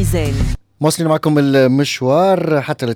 الميزان. مواصلين معكم المشوار حتى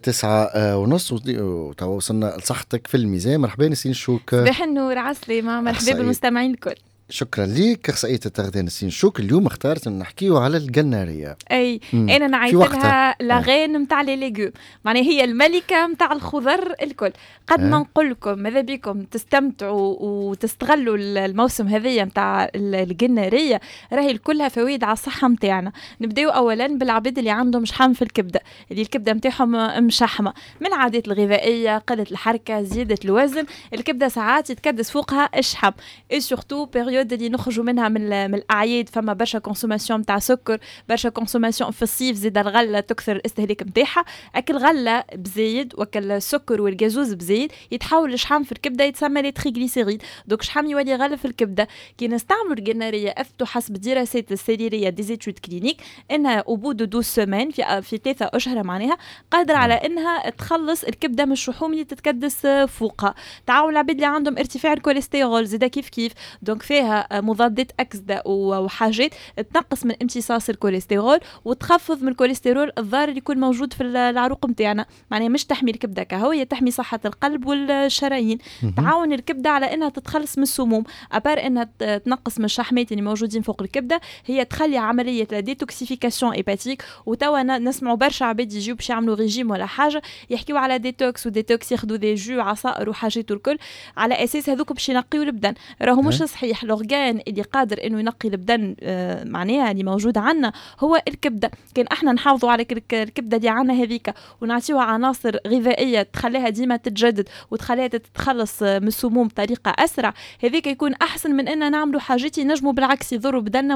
9:30 وتوا وصلنا لصحتك في الميزان. مرحبا نسين شوك. صباح النور عسلي، مرحبا بالمستمعين الكل. شكرا ليك أخصائية التغذية نسين شوك. اليوم اختارت نحكيو على الجنارية. انا نعيط لها لاغين نتاع لي ليغوم، معناها هي الملكة نتاع الخضر الكل. قد ما نقول لكم ماذا بكم تستمتعوا وتستغلوا الموسم هذيا نتاع الجنارية، راهي كلها فوائد على الصحة نتاعنا. نبداو اولا بالعباد اللي عندهم شحم في الكبدة، اللي الكبدة نتاعهم مشحمة من العادات الغذائية، قلة الحركة، زيادة الوزن. الكبدة ساعات يتكدس فوقها الشحم، اي سورتو بيريود اللي نخرجوا منها من الاعياد، فما برشا كونسوماسيون نتاع سكر، برشا كونسوماسيون في الصيف، زيد الغله تكثر الاستهلاك نتاعها. اكل غله بزايد وكل السكر والجازوز بزايد يتحول لشحم في الكبده يتسمى لي تريغليسيريد، دوك شحم يولي غله في الكبده. كي نستعملوا الجناريه اثبتوا حسب دراسات السريريه ديزيتود كلينيك انها اوبو دو 12 سيمين في 3 اشهر معناها قادره على انها تخلص الكبده من الشحوم اللي تتكدس فوقها. تعاون العباد اللي عندهم ارتفاع الكوليسترول زيدا كيف دونك فيها مضادات أكسدة وحاجات تنقص من امتصاص الكوليسترول وتخفض من الكوليسترول الضار اللي يكون موجود في العروق نتاعنا. معناها مش تحمي الكبدة كهو، هي تحمي صحة القلب والشرايين. تعاون الكبدة على انها تتخلص من السموم، ابار انها تنقص من الشحمات اللي موجودين فوق الكبدة، هي تخلي عملية لا ديتوكسيفيكاسيون هيباتيك. وتوا نسمعوا برشا عباد يجيو باش يعملوا ريجيم ولا حاجة يحكيوا على ديتوكس وديتوكس، ياخذوا دي جو عصائر وحاجات والكل على اساس هذوك باش ينقيوا البدن. راهو مش صحيح. الأورجان اللي قادر انه ينقي البدن معناها اللي موجود عنا هو الكبده. كان احنا نحافظوا على الكبده اللي عنا هذيك ونعطيوها عناصر غذائيه تخليها ديما تتجدد وتخليها تتخلص من السموم بطريقه اسرع، هذيك يكون احسن من ان نعملوا حاجات ينجموا بالعكس يضروا بدننا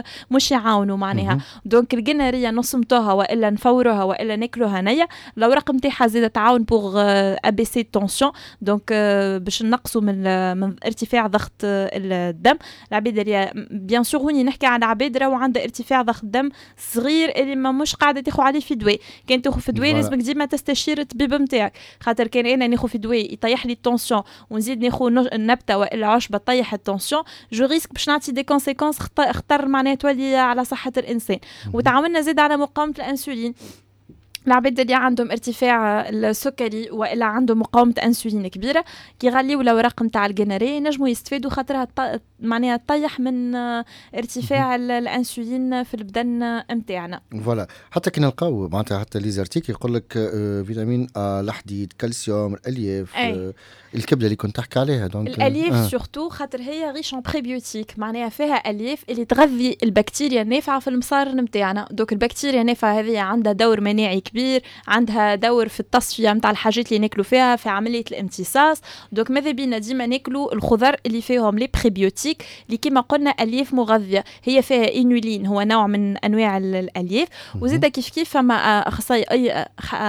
مش يعاونوا معناها. دونك الجناريه نصمتوها والا نفوروها والا ناكلوها نيه. الاوراق نتاعها زيد تعاون بوغ ابيسي تونسيون، دونك باش نقصوا من ارتفاع ضغط الدم. العباد اللي بيان سور هوني نحكي على عباد راهو عندها ارتفاع ضغط الدم صغير اللي ما مش قاعده تاخذ عليه في دواء. كان تاخذ في دواء لازمك ديما تستشير الطبيب نتاعك، خاطر كان انا ناخذ في دواء يطيح لي التونسيون ونزيد ناخذ نبته والا عشبه تطيح التونسيون، جو ريسك باش نعطي دي كونسيكونس خطر معناها تولي على صحه الانسان. وتعاوننا زيد على مقاومه الانسولين. العباد اللي عندهم ارتفاع السكري والا عندهم مقاومه انسولين كبيره كي يغليوا الاوراق نتاع الجناريه نجموا يستفادوا خاطرها معناها تطيح من ارتفاع الانسولين في البدن نتاعنا. فوالا حتى كي نلقاو معناتها حتى لي زارتيك يقول لك فيتامين ا، الحديد، كالسيوم، الالياف، الكبده اللي كنت تحكي عليها. دونك الالياف سورتو خاطر هي ريش ان بريبيوتيك، معناها فيها الياف اللي تغذي البكتيريا النافعه في المصار نتاعنا. دوك البكتيريا النافعه هذه عندها دور مناعي كبير، عندها دور في التصفيه نتاع الحاجات اللي ناكلوا فيها في عمليه الامتصاص. دوك ماذا بينا ديما ناكلوا الخضر اللي فيهم لي بريبيوتيك اللي كما قلنا الياف مغذيه. هي فيها انولين هو نوع من انواع الالياف. وزيد كيف فما اخصائي اي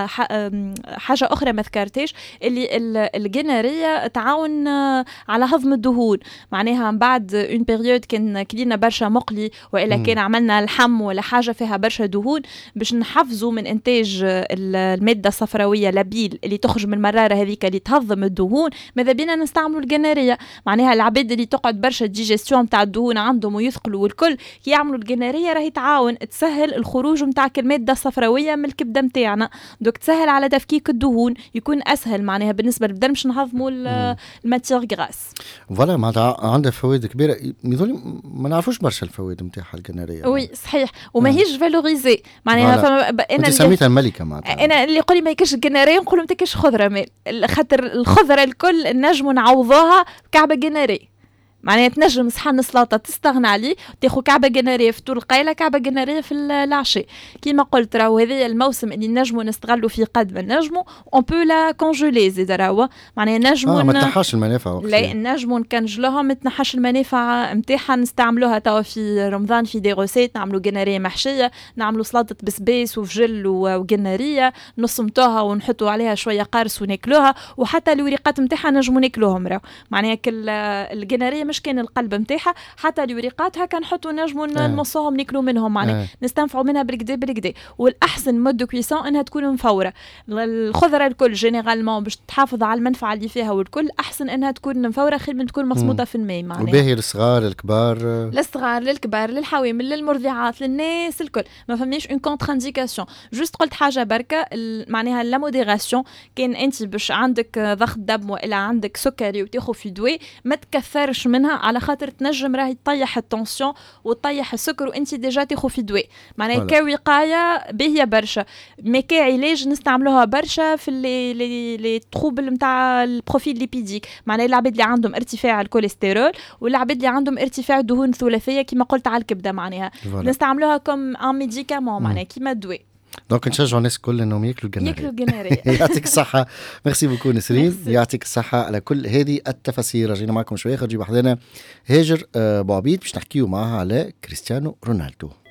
حاجه اخرى ما ذكرتهاش اللي الجناريه تعاون على هضم الدهون. معناها من بعد اون بيريود كان كلينا برشا مقلي والا كان عملنا اللحم ولا حاجه فيها برشا دهون، باش نحفزوا من انتاج الماده الصفراويه لابيل اللي تخرج من المراره هذيك اللي تهضم الدهون. ماذا بينا نستعملوا الجناريه. معناها العباد اللي تقعد برشا ديجيستيون نتاع الدهون عندهم ويثقلوا والكل كي يعملوا الجناريه راهي تعاون تسهل الخروج نتاع الماده الصفراويه من الكبده نتاعنا. دوك تسهل على تفكيك الدهون، يكون اسهل معناها بالنسبه للبدن باش نهضموا الماتيغ غراس. فوالا معناتها عندها فوائد كبيره. يظل ما نعرفوش برشا الفوائد نتاعها الجناريه. وي صحيح وما هيش فالوريزي معناها. انا سميتها الملكه معناتها. انا اللي يقول لي ما يكش الجناريه نقول له ما تكش خضره مال خاطر الخضره الكل نجموا نعوضوها كعبه جناريه. معناها تنجم صحن سلطه تستغنى عليه تاخذ كعبه جناريه في طول القيله، كعبه جناريه في العشاء. كيما قلت راهو هذا الموسم اللي نجموا نستغلوا فيه قد ما نجموا اون بو لا كونجولي زيد راهو معناها نجموا ما تنحاش المنافع وقت لا نجموا نكنجلوها ما تنحاش المنافع نتاعها. نستعملوها توا في رمضان في دي روسيت، نعملوا جناريه محشيه، نعملوا سلطه بسبيس وفجل وجناريه نصمتوها ونحطوا عليها شويه قارص وناكلوها. وحتى الوريقات نتاعها نجموا ناكلوهم راهو معناها الجناريه مش كان القلب نتاعها، حتى الوريقات هكا نحطوا نجموا نمصوهم ناكلوا منهم معناها نستنفعوا منها بالكدا. والاحسن مود دو كويسون انها تكون مفوره. الخضره الكل جينيرالمون باش تحافظ على المنفعه اللي فيها والكل احسن انها تكون مفوره خير من تكون مصموطه في الماء معناها. وباهي للصغار للكبار، للصغار للكبار للحوامل للمرضعات للناس الكل، ما فماش اون كونتر انديكاسيون. جوست قلت حاجه بركه معناها لا موديراسيون. كان انت باش عندك ضغط دم والا عندك سكري وتاخذ في دواء ما تكثرش منها، على خاطر تنجم راهي تطيح التنسيون وتطيح السكر وانت ديجا تاخذ في دواء معناها. كوقايه باهيه برشا، ما كعلاج نستعملوها برشا في لي تروبل نتاع البروفيل ليبيديك، معناها العباد اللي عندهم ارتفاع الكوليسترول والعباد اللي عندهم ارتفاع الدهون الثلاثيه كما قلت على الكبده معناها نستعملوها كوم ان ميديكامون معناها كيما الدواء. دونك نشجعوا الناس الكل انهم ياكلوا الجناريه. يعطيك الصحه. ميرسي بوكو نسرين، يعطيك الصحه على كل هذه التفاسير. رجينا معكم شويه، خرجي بحذنا هاجر بوعبيد باش نحكيو معها على كريستيانو رونالدو.